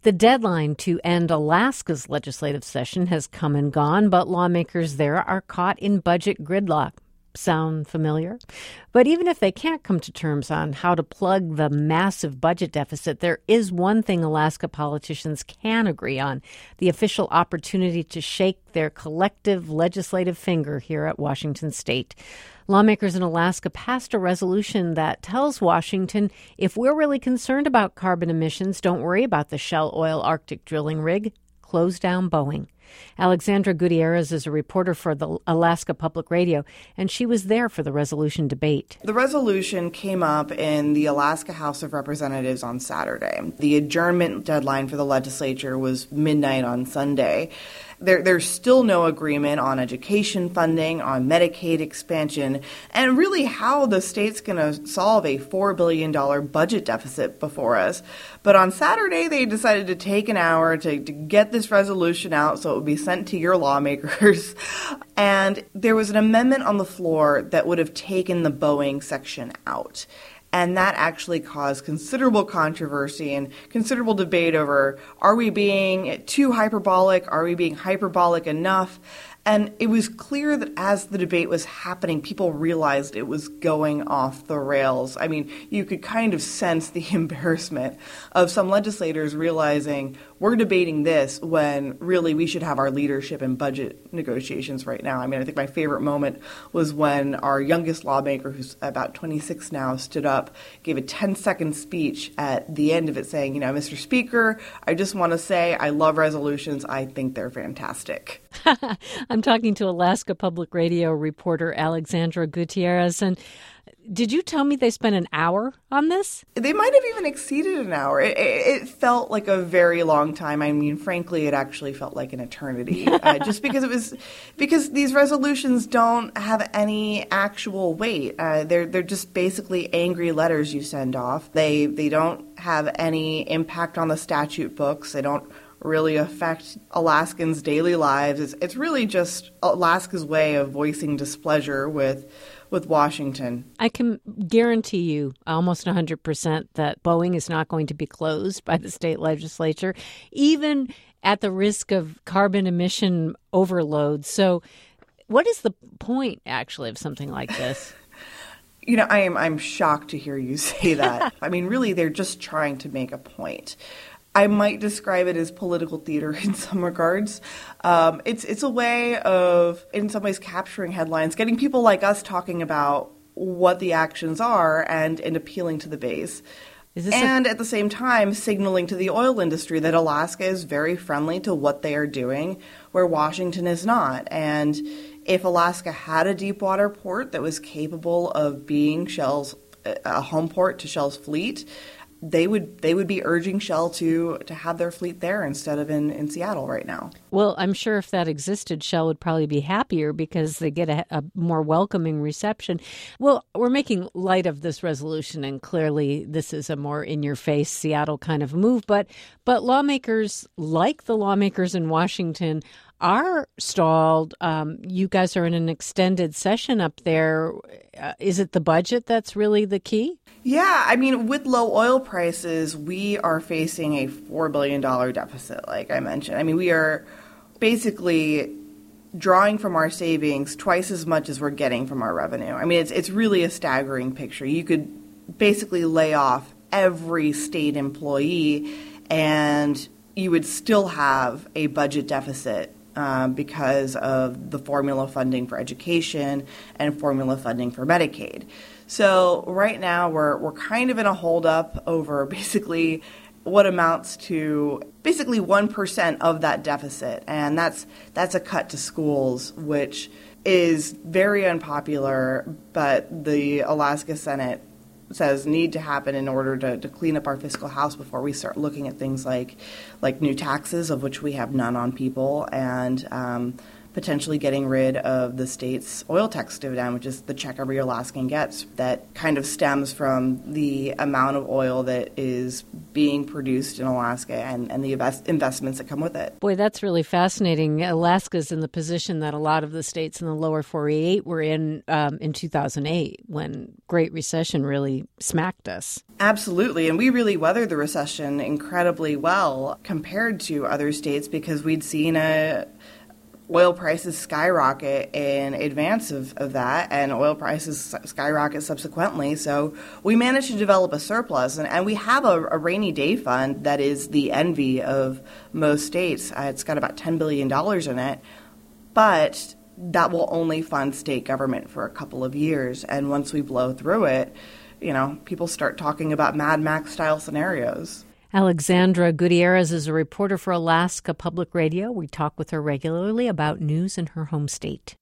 The deadline to end Alaska's legislative session has come and gone, but lawmakers there are caught in budget gridlock. Sound familiar? But even if they can't come to terms on how to plug the massive budget deficit, there is one thing Alaska politicians can agree on: the official opportunity to shake their collective legislative finger here at Washington State. Lawmakers in Alaska passed a resolution that tells Washington, if we're really concerned about carbon emissions, don't worry about the Shell Oil Arctic drilling rig. Close down Boeing. Alexandra Gutierrez is a reporter for the Alaska Public Radio, and she was there for the resolution debate. The resolution came up in the Alaska House of Representatives on Saturday. The adjournment deadline for the legislature was midnight on Sunday. There's still no agreement on education funding, on Medicaid expansion, and really how the state's going to solve a $4 billion budget deficit before us. But on Saturday, they decided to take an hour to get this resolution out so it would be sent to your lawmakers. And there was an amendment on the floor that would have taken the Boeing section out. And that actually caused considerable controversy and considerable debate over, are we being too hyperbolic? Are we being hyperbolic enough? And it was clear that as the debate was happening, people realized it was going off the rails. I mean, you could kind of sense the embarrassment of some legislators realizing we're debating this when really we should have our leadership in budget negotiations right now. I mean, I think my favorite moment was when our youngest lawmaker, who's about 26 now, stood up, gave a 10-second speech at the end of it saying, Mr. Speaker, I just want to say I love resolutions. I think they're fantastic. I'm talking to Alaska Public Radio reporter Alexandra Gutierrez. And did you tell me they spent an hour on this? They might have even exceeded an hour. It felt like a very long time. I mean, frankly, it actually felt like an eternity. Just because these resolutions don't have any actual weight. They're just basically angry letters you send off. They don't have any impact on the statute books. They don't really affect Alaskans' daily lives. It's really just Alaska's way of voicing displeasure with Washington. I can guarantee you almost 100% that Boeing is not going to be closed by the state legislature, even at the risk of carbon emission overload. So what is the point, actually, of something like this? I'm shocked to hear you say that. I mean, really, they're just trying to make a point. I might describe it as political theater in some regards. It's a way of, in some ways, capturing headlines, getting people like us talking about what the actions are and appealing to the base. And at the same time, signaling to the oil industry that Alaska is very friendly to what they are doing, where Washington is not. And if Alaska had a deep water port that was capable of being a home port to Shell's fleet, they would be urging Shell to have their fleet there instead of in Seattle right now. Well, I'm sure if that existed, Shell would probably be happier because they get a more welcoming reception. Well, we're making light of this resolution, and clearly this is a more in-your-face Seattle kind of move. But lawmakers, like the lawmakers in Washington, are stalled. You guys are in an extended session up there. Is it the budget that's really the key? Yeah, I mean, with low oil prices, we are facing a $4 billion deficit, like I mentioned. I mean, we are basically drawing from our savings twice as much as we're getting from our revenue. I mean, it's really a staggering picture. You could basically lay off every state employee and you would still have a budget deficit because of the formula funding for education and formula funding for Medicaid. So right now we're kind of in a holdup over basically what amounts to basically 1% of that deficit, and that's a cut to schools, which is very unpopular, but the Alaska Senate says need to happen in order to clean up our fiscal house before we start looking at things like new taxes, of which we have none on people, and potentially getting rid of the state's oil tax dividend, which is the check every Alaskan gets that kind of stems from the amount of oil that is being produced in Alaska and the investments that come with it. Boy, that's really fascinating. Alaska's in the position that a lot of the states in the lower 48 were in 2008 when Great Recession really smacked us. Absolutely. And we really weathered the recession incredibly well compared to other states because we'd seen oil prices skyrocket in advance of that, and oil prices skyrocket subsequently. So we managed to develop a surplus, and we have a rainy day fund that is the envy of most states. It's got about $10 billion in it, but that will only fund state government for a couple of years. And once we blow through it, people start talking about Mad Max-style scenarios. Alexandra Gutierrez is a reporter for Alaska Public Radio. We talk with her regularly about news in her home state.